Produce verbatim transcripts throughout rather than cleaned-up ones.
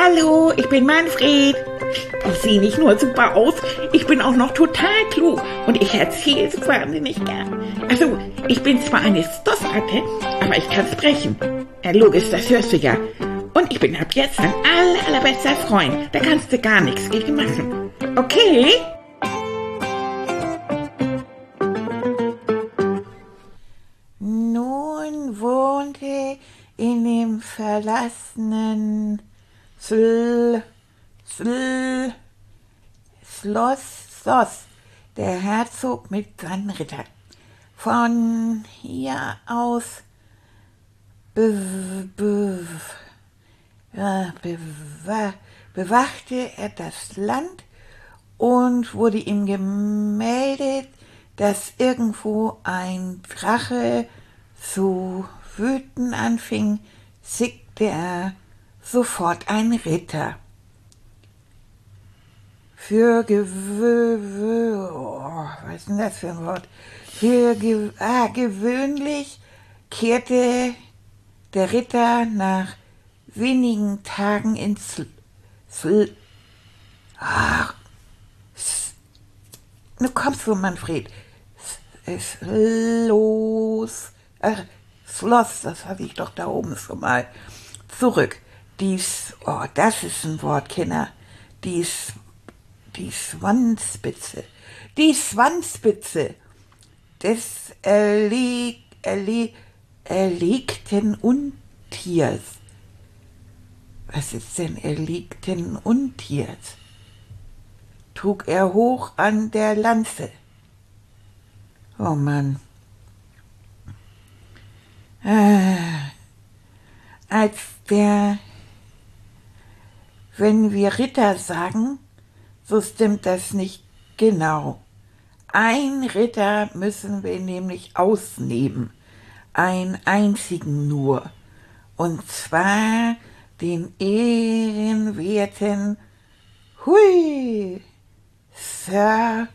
Hallo, ich bin Manfred. Ich sehe nicht nur super aus, ich bin auch noch total klug und ich erzähle es wahnsinnig gern. Also, ich bin zwar eine Stoffratte, aber ich kann sprechen. Ja, logisch, das hörst du ja. Und ich bin ab jetzt dein aller, allerbester Freund. Da kannst du gar nichts gegen machen. Okay? Nun wohnte in dem verlassenen Sl, Sl, Schloss, Schloss der Herzog mit seinen Rittern. Von hier aus be, be, ja, bewa, bewachte er das Land und wurde ihm gemeldet, dass irgendwo ein Drache zu wüten anfing, schickte er sofort einen Ritter. Für gewö oh, was ist denn das für ein Wort? Für ge ah, gewöhnlich kehrte der Ritter nach wenigen Tagen ins Sl Sl Ach, nu kommst du, Manfred. S los. Ach, Schloss, das hatte ich doch da oben schon mal. Zurück. Dies, oh, das ist ein Wort, Kinder. Die, die Schwanzspitze. Die Schwanzspitze des erleg, erleg, erlegten Untiers. Was ist denn erlegten Untiers? Trug er hoch an der Lanze. Oh Mann. Ah, als der, wenn wir Ritter sagen, so stimmt das nicht genau. Ein Ritter müssen wir nämlich ausnehmen, einen einzigen nur, und zwar den ehrenwerten, hui, Sir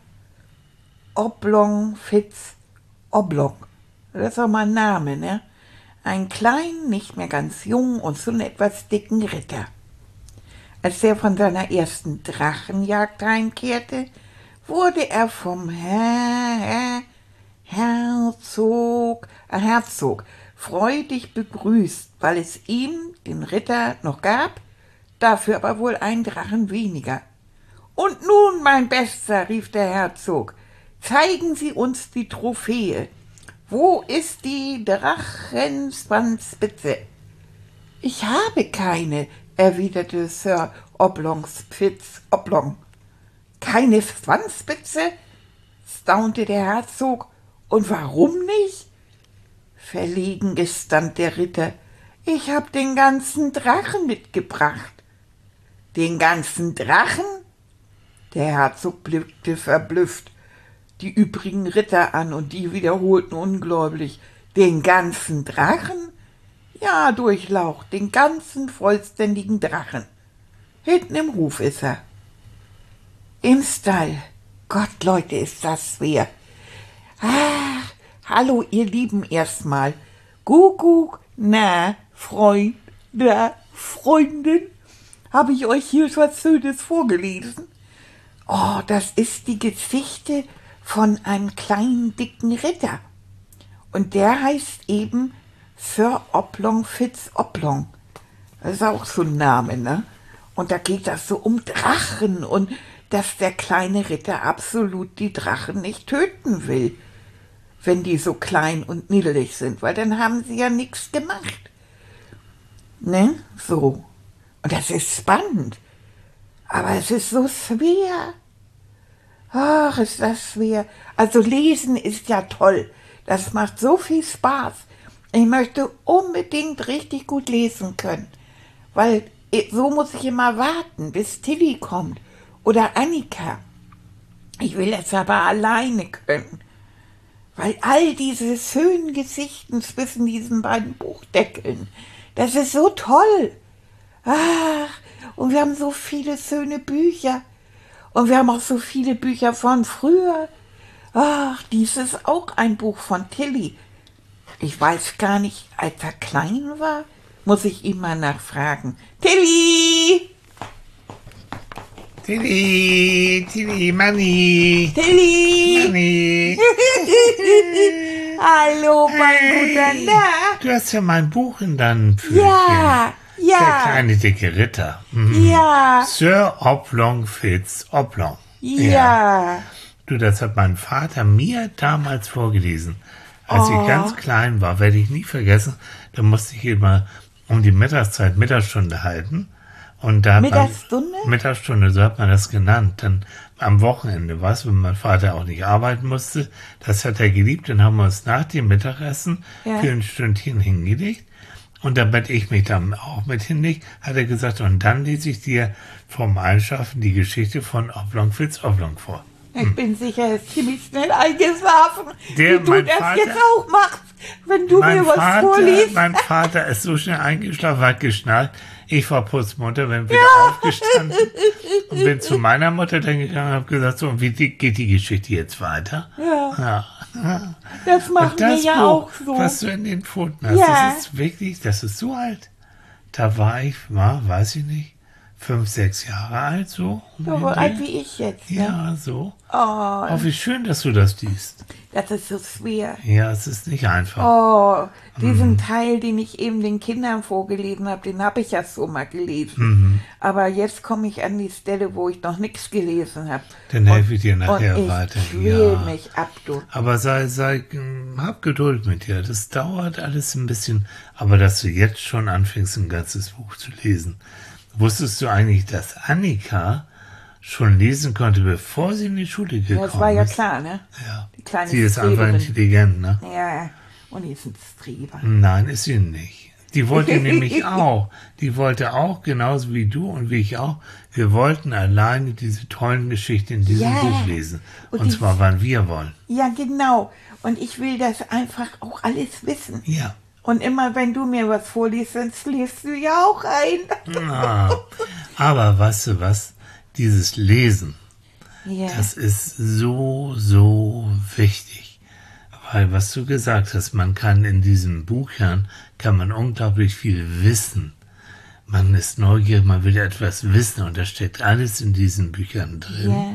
Oblong Fitz Oblong. Das ist auch mal ein Name, ne? Ein kleinen, nicht mehr ganz jungen und so einen etwas dicken Ritter. Als er von seiner ersten Drachenjagd heimkehrte, wurde er vom Herr, Herr, Herzog, äh, Herzog freudig begrüßt, weil es ihm, den Ritter, noch gab, dafür aber wohl einen Drachen weniger. Und nun, mein Bester, rief der Herzog, zeigen Sie uns die Trophäe. Wo ist die Drachenschwanzspitze? Ich habe keine, erwiderte Sir Oblongs Fitz Oblong. Keine Schwanzspitze? Staunte der Herzog. Und warum nicht? Verlegen gestand der Ritter. Ich hab den ganzen Drachen mitgebracht. Den ganzen Drachen? Der Herzog blickte verblüfft die übrigen Ritter an, und die wiederholten ungläubig, den ganzen Drachen? Ja, Durchlauch, den ganzen vollständigen Drachen. Hinten im Hof ist er. Im Stall. Gott, Leute, ist das schwer. Ach, hallo, ihr Lieben, erstmal. Kuckuck, na, Freund, na, Freundin, habe ich euch hier was Schönes vorgelesen? Oh, das ist die Geschichte von einem kleinen, dicken Ritter. Und der heißt eben Sir Oblong Fitz Oblong. Das ist auch so ein Name, ne? Und da geht das so um Drachen und dass der kleine Ritter absolut die Drachen nicht töten will, wenn die so klein und niedlich sind, weil dann haben sie ja nichts gemacht. Ne? So. Und das ist spannend. Aber es ist so schwer. Ach, ist das schwer. Also lesen ist ja toll. Das macht so viel Spaß. Ich möchte unbedingt richtig gut lesen können. Weil so muss ich immer warten, bis Tilly kommt. Oder Annika. Ich will das aber alleine können. Weil all diese schönen Geschichten zwischen diesen beiden Buchdeckeln, das ist so toll. Ach, und wir haben so viele schöne Bücher. Und wir haben auch so viele Bücher von früher. Ach, dies ist auch ein Buch von Tilly. Ich weiß gar nicht, als er klein war, muss ich ihn mal nachfragen. Tilly! Tilly, Tilly, Manni. Tilly! Manni. Hallo, mein guter Hey, Na. du hast ja mein Buch in deinem Pfötchen. Ja, Der ja, kleine dicke Ritter. Mhm. ja, Sir Oblong Fitz Oblong. ja. Du, das hat mein Vater mir damals vorgelesen. Als Oh. ich ganz klein war, werde ich nie vergessen, da musste ich immer um die Mittagszeit Mittagsstunde halten. Und da hat Mittagsstunde? Man, Mittagsstunde, so hat man das genannt. Dann am Wochenende, was, wenn mein Vater auch nicht arbeiten musste, das hat er geliebt. Dann haben wir uns nach dem Mittagessen Ja. für ein Stündchen hingelegt. Und damit ich mich dann auch mit hinlege, hat er gesagt, und dann lese ich dir vom Einschlafen die Geschichte von Oblong Fitz Oblong vor. Ich bin sicher, er ist ziemlich schnell eingeschlafen, Der, wie du mein das Vater- jetzt auch machst, wenn du Mein mir was Vater, vorliest. mein Vater ist so schnell eingeschlafen, hat geschnallt. Ich war putzmunter, bin wieder aufgestanden und bin zu meiner Mutter dann gegangen und habe gesagt, so, und wie die- geht die Geschichte jetzt weiter? Ja, Ja. das machen Und das wir ja Buch, auch so. was du in den Pfoten hast, Ja. das ist wirklich, das ist so alt. Da war ich, war, weiß ich nicht, fünf, sechs Jahre alt, so. um So den alt Dreh. wie ich jetzt. Ne? Ja, so. Oh, Oh, wie schön, dass du das liest. das ist so schwer. Ja, es ist nicht einfach. Oh, diesen Mhm. Teil, den ich eben den Kindern vorgelesen habe, den habe ich ja so mal gelesen. Mhm. Aber jetzt komme ich an die Stelle, wo ich noch nichts gelesen habe. Dann helfe ich dir nachher und ich weiter. quäl Ja. mich ab, du. Aber sei, sei, ähm, hab Geduld mit dir. Das dauert alles ein bisschen. Aber dass du jetzt schon anfängst, ein ganzes Buch zu lesen. Wusstest du eigentlich, dass Annika schon lesen konnte, bevor sie in die Schule gekommen Ja, das war ja ist? klar, ne? Ja. Die kleine Sie ist einfach Streberin. intelligent, ne? Ja, und die ist ein Streber. Nein, ist sie nicht. Die wollte nämlich auch. Die wollte auch, genauso wie du und wie ich auch. Wir wollten alleine diese tollen Geschichten in diesem Ja. Buch lesen. Und Und die- zwar, wann wir wollen. Ja, genau. Und ich will das einfach auch alles wissen. Ja. Und immer wenn du mir was vorliest, dann liest du ja auch ein. Ah, aber weißt du was? Dieses Lesen, Ja, das ist so, so wichtig. Weil, was du gesagt hast, man kann in diesen Büchern, kann man unglaublich viel wissen. Man ist neugierig, man will etwas wissen und das steckt alles in diesen Büchern drin. ja,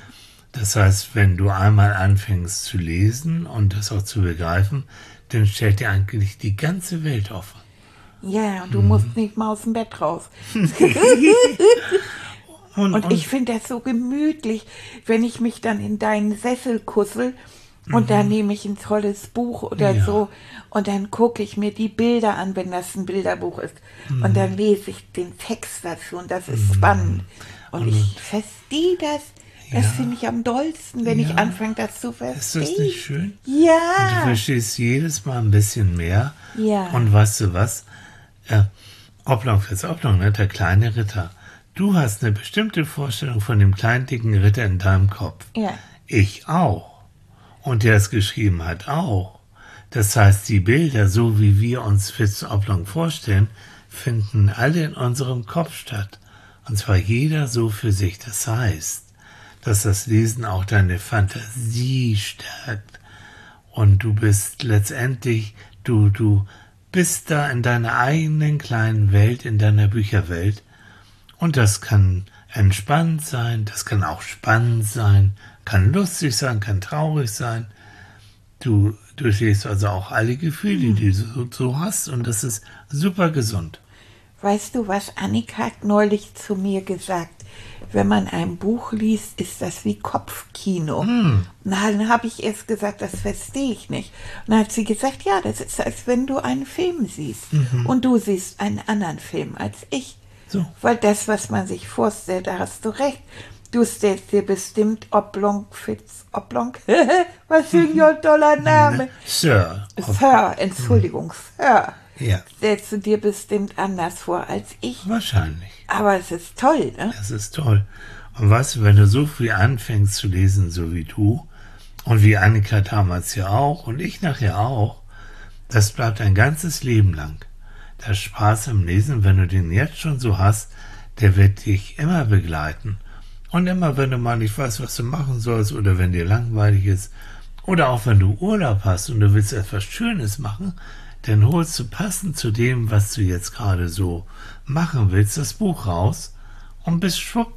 Das heißt, wenn du einmal anfängst zu lesen und das auch zu begreifen, dann stellt dir eigentlich die ganze Welt offen. ja, und du Mhm. musst nicht mal aus dem Bett raus. Und, Und ich finde das so gemütlich, wenn ich mich dann in deinen Sessel kussel und da nehme ich ein tolles Buch oder Mhm. Ja. so und dann gucke ich mir die Bilder an, wenn das ein Bilderbuch ist. Und Mhm. dann lese ich den Text dazu und das ist spannend. Und ich verstehe das. Das Ja. finde ich am dollsten, wenn ich Ja. anfange, das zu ist verstehen. das nicht schön? Du Ja. verstehst jedes Mal ein bisschen mehr. Ja. Und weißt du was? Äh, Oblong Fitz Oblong, ne? Der kleine Ritter. Du hast eine bestimmte Vorstellung von dem kleinen dicken Ritter in deinem Kopf. Ja. Ich auch. Und der es geschrieben hat auch. Das heißt, die Bilder, so wie wir uns Fitz Oblong vorstellen, finden alle in unserem Kopf statt. Und zwar jeder so für sich. Das heißt, dass das Lesen auch deine Fantasie stärkt. Und du bist letztendlich, du, du bist da in deiner eigenen kleinen Welt, in deiner Bücherwelt. Und das kann entspannt sein, das kann auch spannend sein, kann lustig sein, kann traurig sein. Du durchlebst also auch alle Gefühle, die du so hast. Und das ist super gesund. Weißt du, was Annika hat neulich zu mir gesagt? Wenn man ein Buch liest, ist das wie Kopfkino. Hm. Na, dann habe ich erst gesagt, das verstehe ich nicht. Und dann hat sie gesagt, ja, das ist, als wenn du einen Film siehst. Und du siehst einen anderen Film als ich. So. Weil das, was man sich vorstellt, da hast du recht. Du stellst dir bestimmt Oblong Fitz Oblong. Was für ein toller Name. Sir. Sir, Entschuldigung, Sir. Ja, Stellst du dir bestimmt anders vor als ich. wahrscheinlich. Aber es ist toll, ne? Das ist toll. Und weißt du, wenn du so früh anfängst zu lesen, so wie du, und wie Annika damals ja auch, und ich nachher auch, das bleibt ein ganzes Leben lang. Der Spaß am Lesen, wenn du den jetzt schon so hast, der wird dich immer begleiten. Und immer, wenn du mal nicht weißt, was du machen sollst, oder wenn dir langweilig ist, oder auch wenn du Urlaub hast und du willst etwas Schönes machen, dann holst du passend zu dem, was du jetzt gerade so machen willst, das Buch raus und bist schwupp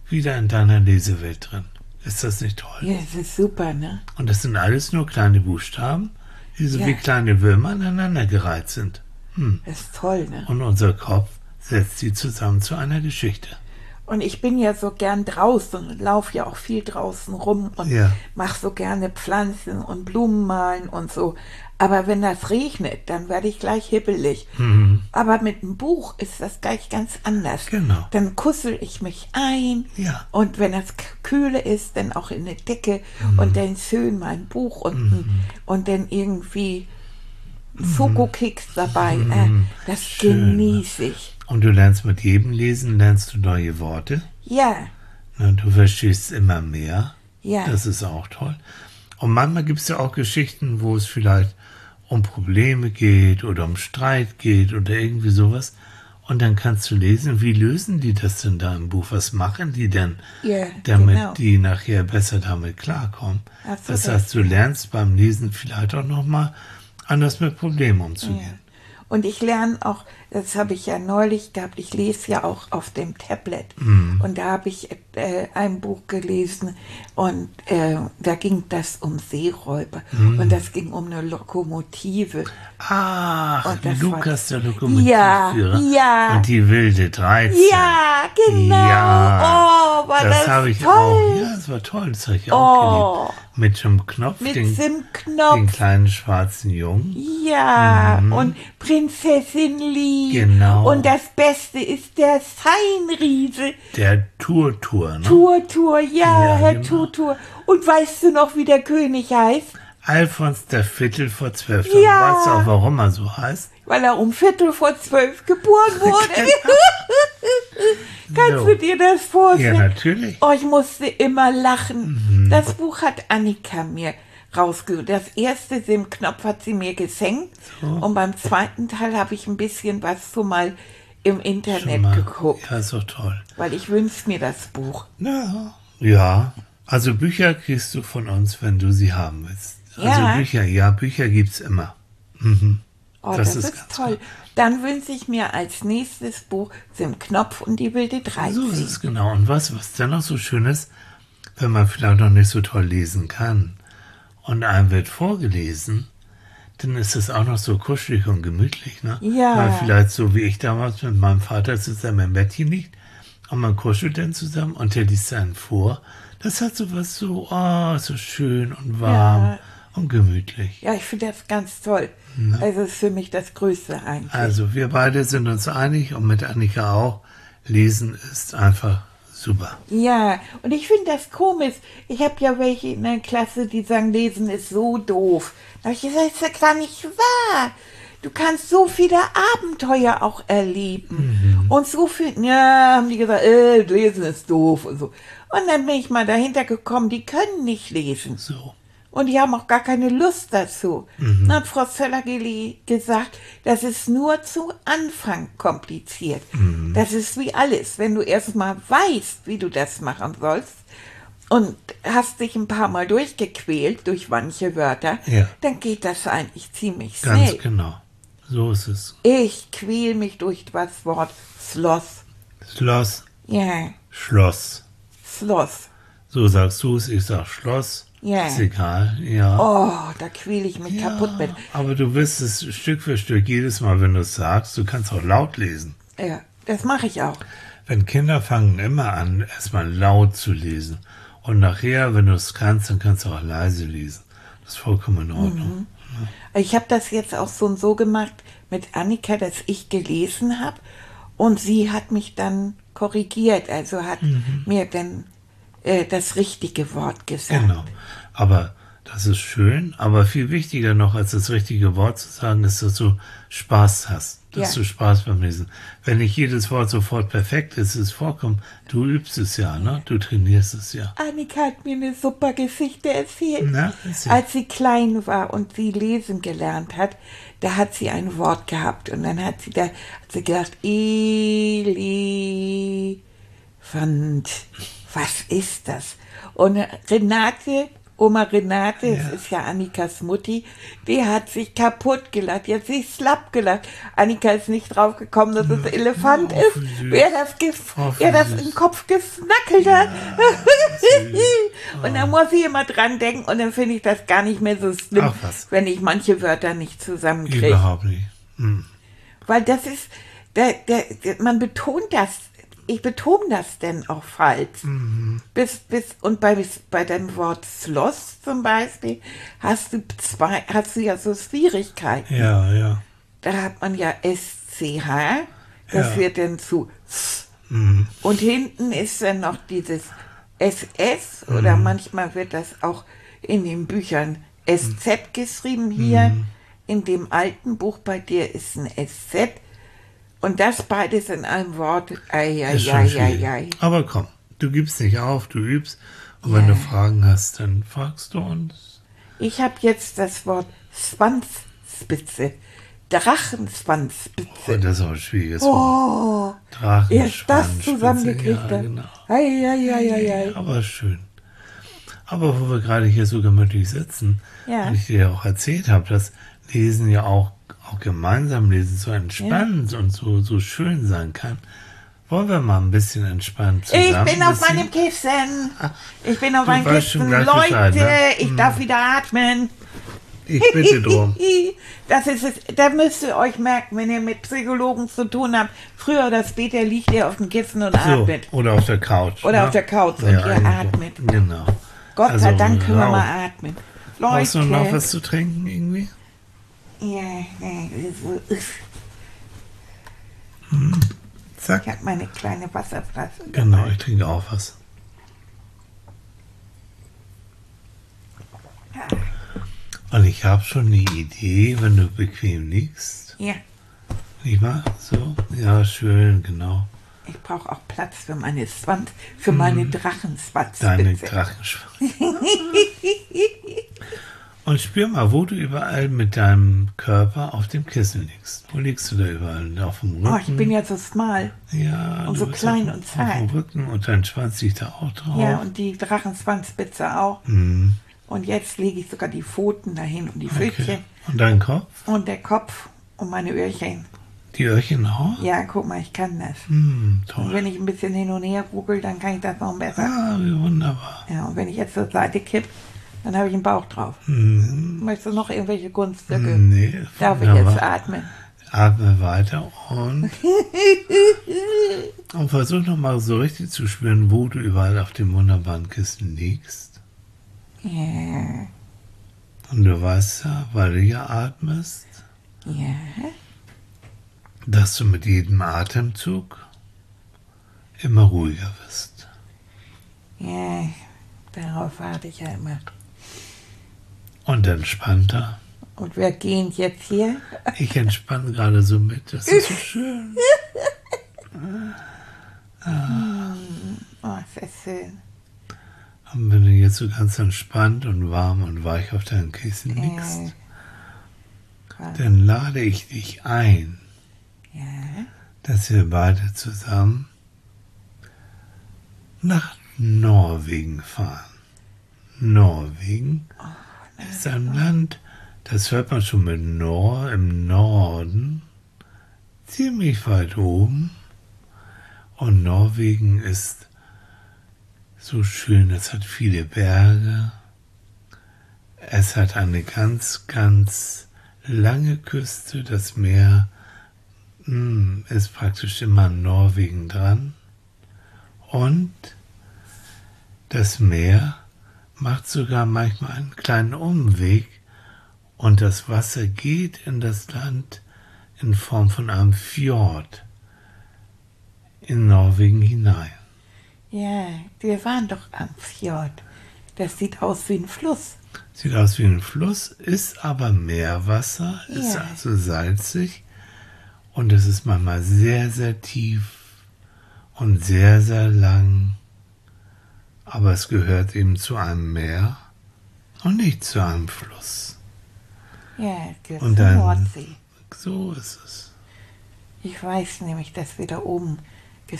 wieder in deiner Lesewelt drin. Ist das nicht toll? Ja, das ist super, ne? Und das sind alles nur kleine Buchstaben, die so Ja. wie kleine Würmer aneinandergereiht sind. Hm. Das ist toll, ne? Und unser Kopf setzt sie zusammen zu einer Geschichte. Und ich bin ja so gern draußen und laufe ja auch viel draußen rum und Ja. mache so gerne Pflanzen und Blumen malen und so. Aber wenn das regnet, dann werde ich gleich hibbelig. Mhm. Aber mit einem Buch ist das gleich ganz anders. Genau. Dann kussel ich mich ein Ja. und wenn es k- kühle ist, dann auch in eine Decke Mhm. und dann schön mein Buch und, und dann irgendwie Schokokeks dabei. Äh, das Mhm. Schön, genieße ich. Und du lernst mit jedem Lesen, lernst du neue Worte. Ja, Na, du verstehst immer mehr. ja. Das ist auch toll. Und manchmal gibt es ja auch Geschichten, wo es vielleicht um Probleme geht oder um Streit geht oder irgendwie sowas. Und dann kannst du lesen, wie lösen die das denn da im Buch? Was machen die denn, Ja, damit genau. die nachher besser damit klarkommen? Hast du Das recht. heißt, du lernst beim Lesen vielleicht auch nochmal anders mit Problemen umzugehen. Und ich lerne auch, das habe ich ja neulich gehabt, ich lese ja auch auf dem Tablet. Mhm. Und da habe ich äh, ein Buch gelesen und äh, da ging das um Seeräuber. Mhm. Und das ging um eine Lokomotive. Ach, Und das Lukas, war- der Lokomotivführer. Ja, ja. Und die wilde dreizehn. Ja, genau. Ja, Oh, war das das habe ich toll. auch. Ja, das war toll. Das habe ich Oh. auch geliebt. Mit dem Knopf, Mit den, dem den Knopf. kleinen schwarzen Jungen. Ja, und Prinzessin Lee. Genau. Und das Beste ist der Seinriese. Der Tour-Tour, ne? Turtur, ja, Ja, Herr genau. Turtur. Und weißt du noch, wie der König heißt? Alfons der Viertel vor zwölf. Ja. Weißt du auch, warum er so heißt? Weil er um Viertel vor zwölf geboren wurde. Kannst So. du dir das Ja, vorstellen? natürlich. Oh, ich musste immer lachen. Mhm. Das Buch hat Annika mir rausgeholt. Das erste Sim Knopf hat sie mir geschenkt. Und beim zweiten Teil habe ich ein bisschen was so mal im Internet Mal. geguckt. Ja, ist doch toll. Weil ich wünsche mir das Buch. Ja. Ja. Also Bücher kriegst du von uns, wenn du sie haben willst. Also Ja. Bücher, ja, Bücher gibt's immer. Mhm. Oh, Das das, ist ist, ganz toll. Dann wünsche ich mir als nächstes Buch Sim Knopf und die wilde So ist dreizehn. es genau. Und was, was dann noch so schön ist, wenn man vielleicht noch nicht so toll lesen kann und einem wird vorgelesen, dann ist es auch noch so kuschelig und gemütlich, ne? Ja. Weil vielleicht so wie ich damals mit meinem Vater zusammen im Bettchen liegt und man kuschelt dann zusammen und der liest einen vor. Das hat so was so, oh, so schön und warm Ja. und gemütlich. Ja, ich finde das ganz toll. Also ist für mich das Größte eigentlich. Also wir beide sind uns einig und mit Annika auch, Lesen ist einfach super. Ja, und ich finde das komisch. Ich habe ja welche in der Klasse, die sagen, Lesen ist so doof. Da habe ich gesagt, das ist ja gar nicht wahr. Du kannst so viele Abenteuer auch erleben. Und so viel, ja, haben die gesagt, äh, Lesen ist doof und so. Und dann bin ich mal dahinter gekommen, die können nicht lesen. So. Und die haben auch gar keine Lust dazu. Dann hat Frau Zöller-Geli gesagt, das ist nur zu Anfang kompliziert. Das ist wie alles. Wenn du erst mal weißt, wie du das machen sollst und hast dich ein paar Mal durchgequält durch manche Wörter, Ja. dann geht das eigentlich ziemlich Ganz schnell. genau. So ist es. Ich quäl mich durch das Wort Schloss. Schloss, Ja, Schloss. Schloss. So sagst du es, ich sag Schloss. Ja. Ist egal, ja. Oh, da quäl ich mich ja. kaputt mit. Aber du wirst es Stück für Stück jedes Mal, wenn du es sagst, du kannst auch laut lesen. Ja, das mache ich auch. Wenn Kinder fangen immer an, erstmal laut zu lesen. Und nachher, wenn du es kannst, dann kannst du auch leise lesen. Das ist vollkommen in Ordnung. Ich habe das jetzt auch so und so gemacht mit Annika, dass ich gelesen habe und sie hat mich dann korrigiert, also hat mir dann äh, das richtige Wort gesagt. Genau. Aber das ist schön, aber viel wichtiger noch als das richtige Wort zu sagen, ist, dass du Spaß hast. Dass Ja. du Spaß beim Lesen. Wenn nicht jedes Wort sofort perfekt ist, ist es vorkommen. Du übst es ja, ne? Du trainierst es ja. Annika hat mir eine super Geschichte erzählt. Na, erzähl. Als sie klein war und sie lesen gelernt hat, da hat sie ein Wort gehabt und dann hat sie da hat sie gedacht, Elefant, was ist das? Und Renate Oma Renate, Ja. das ist ja Annikas Mutti, die hat sich kaputt gelacht, die hat sich slapp gelacht. Annika ist nicht drauf gekommen, dass es Elefant Oh, ist, wie süß. wer das, ges Oh, wer wie das süß. im Kopf gesnackelt hat. süß. Und da muss ich immer dran denken und dann finde ich das gar nicht mehr so schlimm, Ach, was. wenn ich manche Wörter nicht zusammenkriege. Überhaupt nicht. Hm. Weil das ist, der, der, der, man betont das, ich betone das denn auch falsch. Mhm. Bis, bis, und bei, bei dem Wort Schloss zum Beispiel hast du zwei, hast du ja so Schwierigkeiten. Ja, ja. Da hat man ja S C H, das Ja. wird dann zu S. Mhm. Und hinten ist dann noch dieses S S oder manchmal wird das auch in den Büchern S Z geschrieben. Hier in dem alten Buch bei dir ist ein S Z. Und das beides in einem Wort. Ei, ei, Ist schon ei, schwierig. ei, ei. Aber komm, du gibst nicht auf, du übst. Und wenn Ja. du Fragen hast, dann fragst du uns. Ich habe jetzt das Wort Schwanzspitze. Drachenschwanzspitze. Oh, das ist auch ein schwieriges Wort. Oh, Drachenschwanz. erst das zusammengekriegt ja, hat. genau. Ei, ei, ei, ei, ei. Aber schön. Aber wo wir gerade hier so gemütlich sitzen, Ja. und ich dir ja auch erzählt habe, dass Lesen ja auch, auch gemeinsam lesen so entspannend und so, so schön sein kann, wollen wir mal ein bisschen entspannt zusammen. Ich bin auf bisschen- meinem Kissen. Ich bin auf Du meinem weißt schon Kissen. gleich Bescheid, Leute, ne? ich darf wieder atmen. Ich bitte drum. Das ist es. Da müsst ihr euch merken, wenn ihr mit Psychologen zu tun habt. Früher oder später liegt ihr auf dem Kissen und So, atmet. oder auf der Couch. Oder ne? auf der Couch und ihr irgendwo. atmet. Genau. Gott Also, sei Dank können wir genau. mal atmen. Brauchst du Leute. noch was zu trinken irgendwie? Ja, nee, so- Zack. ich habe meine kleine Wasserflasche. Genau, ich trinke auch was. Und ich habe schon eine Idee, wenn du bequem liegst. Ja, Nicht wahr? So? Ja, schön, genau. ich brauche auch Platz für meine Schwanz, für meine Drachenschwanzspitze. Deine Drachenschwanz. Und spür mal, wo du überall mit deinem Körper auf dem Kissen liegst. Wo liegst du da überall? Auf dem Rücken? Oh, ich bin ja so schmal. ja, und du so bist klein auf, und Auf dem zart. Rücken und dein Schwanz liegt da auch drauf. Ja, und die Drachenschwanzspitze auch. Mhm. Und jetzt lege ich sogar die Pfoten dahin und die Pfötchen Okay. Und dein Kopf? und der Kopf und meine Öhrchen. Die Öhrchen auch? Ja, guck mal, ich kann das. Hm, Und toll. wenn ich ein bisschen hin und her ruckel, dann kann ich das noch besser. Ah, wie wunderbar. Ja, und wenn ich jetzt zur Seite kipp, dann habe ich einen Bauch drauf. Mhm. Möchtest du noch irgendwelche Kunststücke? Nee, Darf ich wunderbar. jetzt atmen? Atme weiter und, und versuch noch mal so richtig zu spüren, wo du überall auf dem wunderbaren Kissen liegst. Ja, Und du weißt ja, weil du ja atmest, ja. dass du mit jedem Atemzug immer ruhiger wirst. Ja, darauf warte ich ja immer. Und entspannter. Und wir gehen jetzt hier. Ich entspanne gerade so mit. Das ist so schön. Oh, ist das schön. Und wenn du jetzt so ganz entspannt und warm und weich auf deinem Kissen Äh, liegst, was? dann lade ich dich ein, Ja, dass wir beide zusammen nach Norwegen fahren. Norwegen ist ein Land, das hört man schon mit Nor im Norden, ziemlich weit oben. Und Norwegen ist so schön, es hat viele Berge, es hat eine ganz, ganz lange Küste, das Meer mh, ist praktisch immer an Norwegen dran und das Meer macht sogar manchmal einen kleinen Umweg und das Wasser geht in das Land in Form von einem Fjord in Norwegen hinein. ja, wir waren doch am Fjord. Das sieht aus wie ein Fluss. Sieht aus wie ein Fluss, ist aber Meerwasser, ist Ja. also salzig und es ist manchmal sehr, sehr tief und sehr, sehr lang. Aber es gehört eben zu einem Meer und nicht zu einem Fluss. Ja, es gehört Und zur dann- Nordsee. So ist es. Ich weiß nämlich, dass wir da oben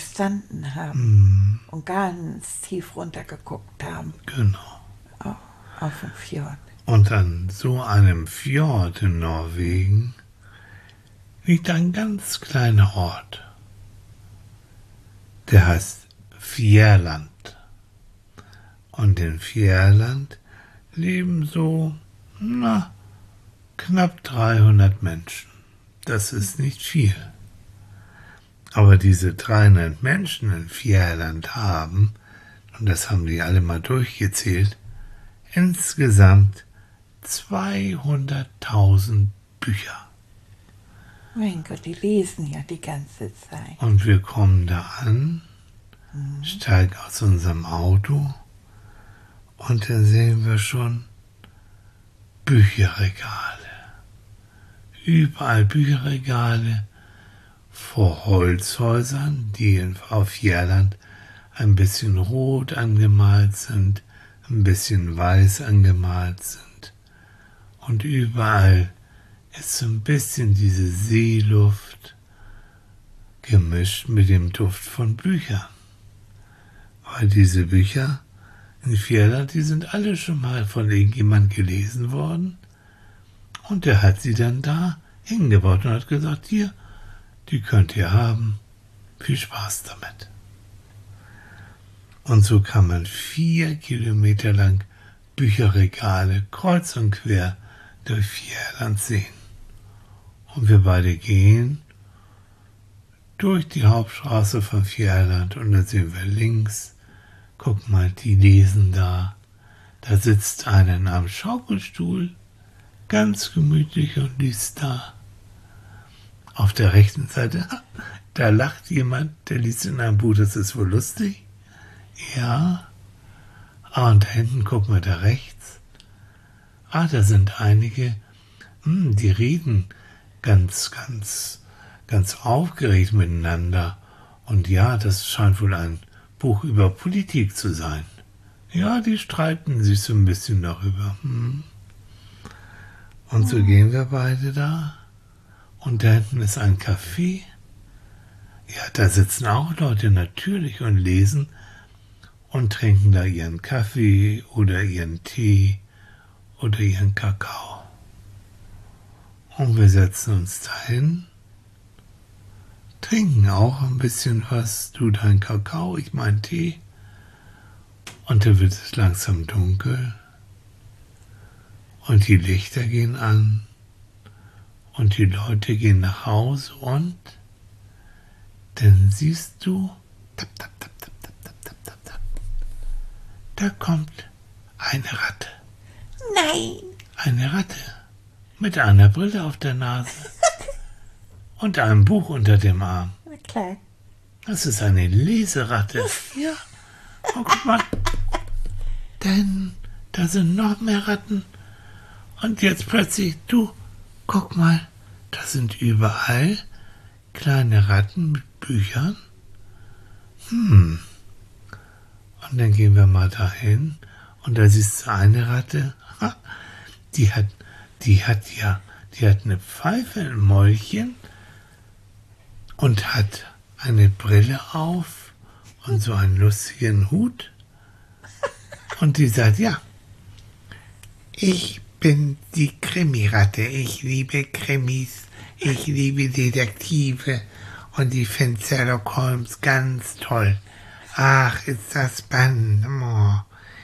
gestanden haben Mhm, und ganz tief runtergeguckt haben. genau. Oh. Auf dem Fjord. Und an so einem Fjord in Norwegen liegt ein ganz kleiner Ort. Der heißt Fjærland. Und in Fjærland leben so, na, knapp dreihundert Menschen. Das ist nicht viel. Aber diese dreihundert Menschen in Fjærland haben, und das haben die alle mal durchgezählt, insgesamt zweihunderttausend Bücher. Mein Gott, die lesen ja die ganze Zeit. Und wir kommen da an, mhm. steigen aus unserem Auto und dann sehen wir schon Bücherregale. Überall Bücherregale vor Holzhäusern, die auf Fjærland ein bisschen rot angemalt sind, ein bisschen weiß angemalt sind. Und überall ist so ein bisschen diese Seeluft gemischt mit dem Duft von Büchern. Weil diese Bücher in Fjærland, die sind alle schon mal von irgendjemand gelesen worden. Und der hat sie dann da hingebaut und hat gesagt, hier, die könnt ihr haben. Viel Spaß damit. Und so kann man vier Kilometer lang Bücherregale kreuz und quer durch Fjærland sehen. Und wir beide gehen durch die Hauptstraße von Fjærland und dann sehen wir links, guck mal, die lesen da. Da sitzt einer in einem Schaukelstuhl, ganz gemütlich und liest da. Auf der rechten Seite, da lacht jemand, der liest in einem Buch, das ist wohl lustig. Ja. Ah, und da hinten, gucken wir da rechts. Ah, da sind einige, hm, die reden ganz, ganz, ganz aufgeregt miteinander. Und ja, das scheint wohl ein Buch über Politik zu sein. Ja, die streiten sich so ein bisschen darüber. Hm. Und so gehen wir beide da. Und da hinten ist ein Café. Ja, da sitzen auch Leute natürlich und lesen und trinken da ihren Kaffee oder ihren Tee oder ihren Kakao. Und wir setzen uns dahin, trinken auch ein bisschen was, du dein Kakao, ich meinen Tee. Und dann wird es langsam dunkel und die Lichter gehen an und die Leute gehen nach Hause und dann siehst du, tap, tap, tap, tap, tap, tap, tap, tap, da kommt eine Ratte. Nein. Eine Ratte mit einer Brille auf der Nase und einem Buch unter dem Arm. Na klar. Das ist eine Leseratte. Ja, oh, guck mal. Denn da sind noch mehr Ratten. Und jetzt plötzlich, du, guck mal, da sind überall kleine Ratten mit Büchern. Hm. Und dann gehen wir mal dahin und da siehst du eine Ratte, die hat, die hat ja, die hat eine Pfeife im Mäulchen und hat eine Brille auf und so einen lustigen Hut. Und die sagt, ja, ich bin die Krimiratte, ich liebe Krimis, ich liebe Detektive und ich finde Sherlock Holmes ganz toll. Ach, ist das spannend. Oh.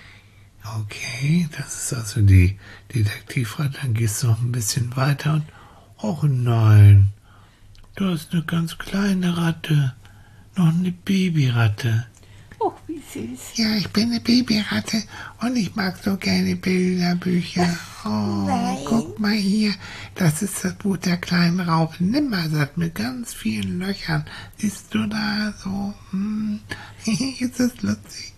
Okay, das ist also die Detektivratte. Dann gehst du noch ein bisschen weiter und, oh nein, da ist eine ganz kleine Ratte, noch eine Babyratte. Oh, wie süß. Ja, ich bin eine Babyratte und ich mag so gerne Bilderbücher. Oh, Nein. Guck mal hier, das ist das Buch der kleinen Raupe Nimmersatt mit ganz vielen Löchern. Siehst du da so? Hm. Ist das lustig?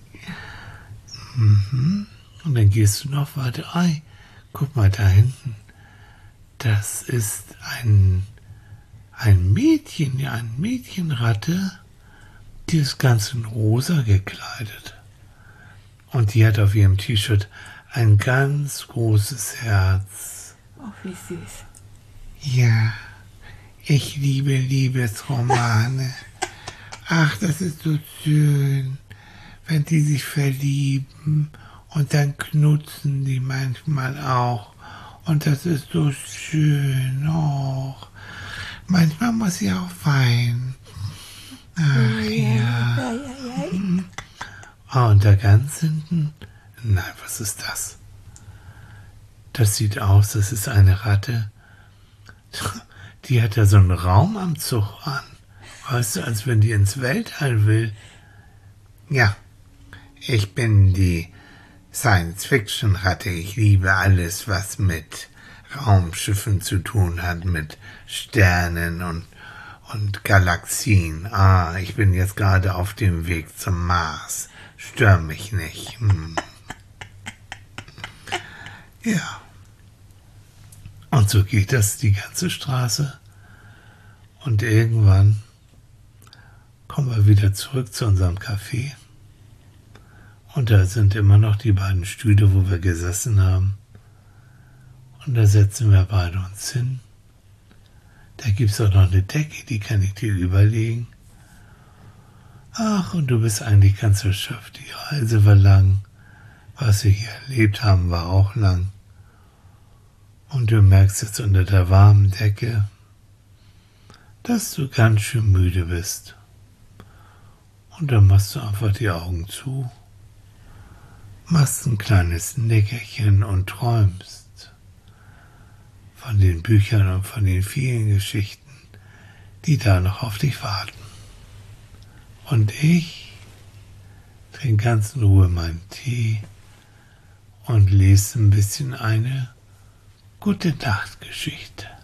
Mhm. Und dann gehst du noch weiter. Ei, guck mal da hinten. Das ist ein, ein Mädchen, ja, eine Mädchenratte. Die ist ganz in rosa gekleidet. Und die hat auf ihrem T-Shirt ein ganz großes Herz. Oh, wie süß. Ja, ich liebe Liebesromane. Ach, das ist so schön, wenn die sich verlieben Und dann knutschen die manchmal auch. Und das ist so schön. Och. Manchmal muss ich auch weinen. Ach ja. Hm. Ah, und da ganz hinten. Nein, was ist das? Das sieht aus, das ist eine Ratte. Die hat ja so einen Raumanzug an. Weißt du, als wenn die ins Weltall will. Ja, ich bin die Science-Fiction-Ratte. Ich liebe alles, was mit Raumschiffen zu tun hat, mit Sternen und, und Galaxien. Ah, ich bin jetzt gerade auf dem Weg zum Mars. Stör mich nicht. Hm. Ja. Und so geht das die ganze Straße. Und irgendwann kommen wir wieder zurück zu unserem Café. Und da sind immer noch die beiden Stühle, wo wir gesessen haben. Und da setzen wir beide uns hin. Da gibt es auch noch eine Decke, die kann ich dir überlegen. Ach, und du bist eigentlich ganz erschöpft. Die Reise war lang. Was wir hier erlebt haben, war auch lang. Und du merkst jetzt unter der warmen Decke, dass du ganz schön müde bist. Und dann machst du einfach die Augen zu, machst ein kleines Nickerchen und träumst von den Büchern und von den vielen Geschichten, die da noch auf dich warten. Und ich trinke ganz in Ruhe meinen Tee und lese ein bisschen eine Gute Nacht Geschichte.